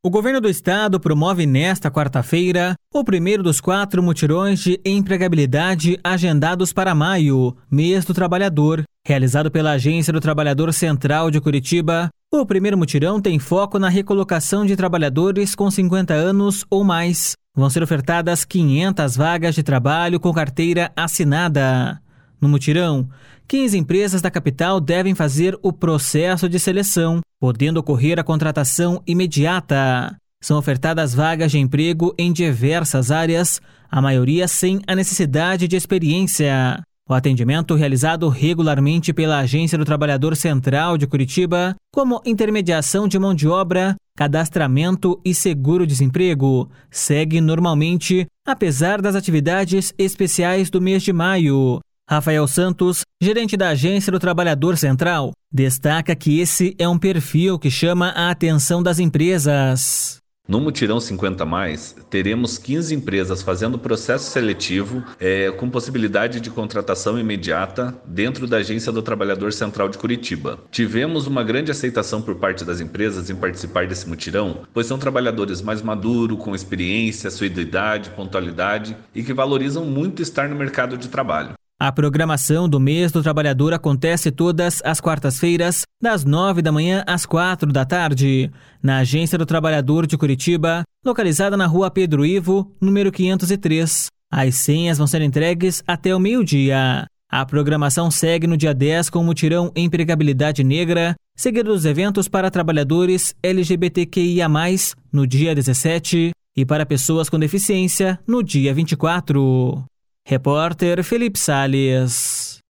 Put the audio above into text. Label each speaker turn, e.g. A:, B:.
A: O governo do estado promove nesta quarta-feira o primeiro dos 4 mutirões de empregabilidade agendados para maio, mês do trabalhador. Realizado pela Agência do Trabalhador Central de Curitiba, o primeiro mutirão tem foco na recolocação de trabalhadores com 50 anos ou mais. Vão ser ofertadas 500 vagas de trabalho com carteira assinada. No mutirão, 15 empresas da capital devem fazer o processo de seleção, podendo ocorrer a contratação imediata. São ofertadas vagas de emprego em diversas áreas, a maioria sem a necessidade de experiência. O atendimento realizado regularmente pela Agência do Trabalhador Central de Curitiba, como intermediação de mão de obra, cadastramento e seguro-desemprego, segue normalmente, apesar das atividades especiais do mês de maio. Rafael Santos, gerente da Agência do Trabalhador Central, destaca que esse é um perfil que chama a atenção das empresas.
B: No Mutirão 50+, teremos 15 empresas fazendo processo seletivo com possibilidade de contratação imediata dentro da Agência do Trabalhador Central de Curitiba. Tivemos uma grande aceitação por parte das empresas em participar desse mutirão, pois são trabalhadores mais maduros, com experiência, assiduidade, pontualidade e que valorizam muito estar no mercado de trabalho.
A: A programação do mês do trabalhador acontece todas as quartas-feiras, das 9 da manhã às 4 da tarde, na Agência do Trabalhador de Curitiba, localizada na Rua Pedro Ivo, número 503. As senhas vão ser entregues até o meio-dia. A programação segue no dia 10 com o mutirão Empregabilidade Negra, seguido dos eventos para trabalhadores LGBTQIA+, no dia 17, e para pessoas com deficiência, no dia 24. Repórter Felipe Salles.